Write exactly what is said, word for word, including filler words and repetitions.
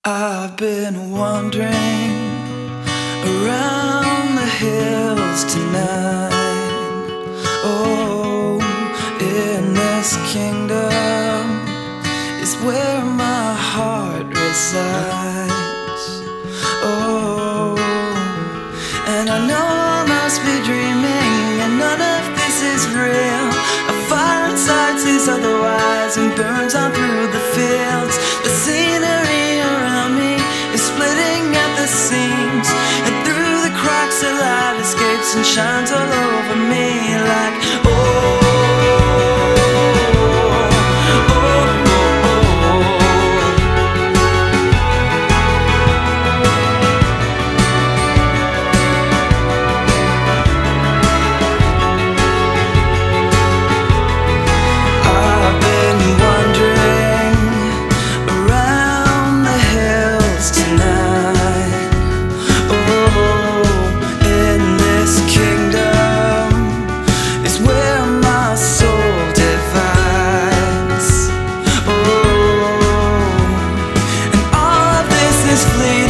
I've been wandering around the hills tonight. Oh, in this kingdom is where my heart resides. Oh, and I know I must be dreaming, and none of this is real. A fire inside says otherwise and burns on through the fields. The scenery around me is splitting at the seams, and through the cracks the light escapes and shines all over me like oh. Flee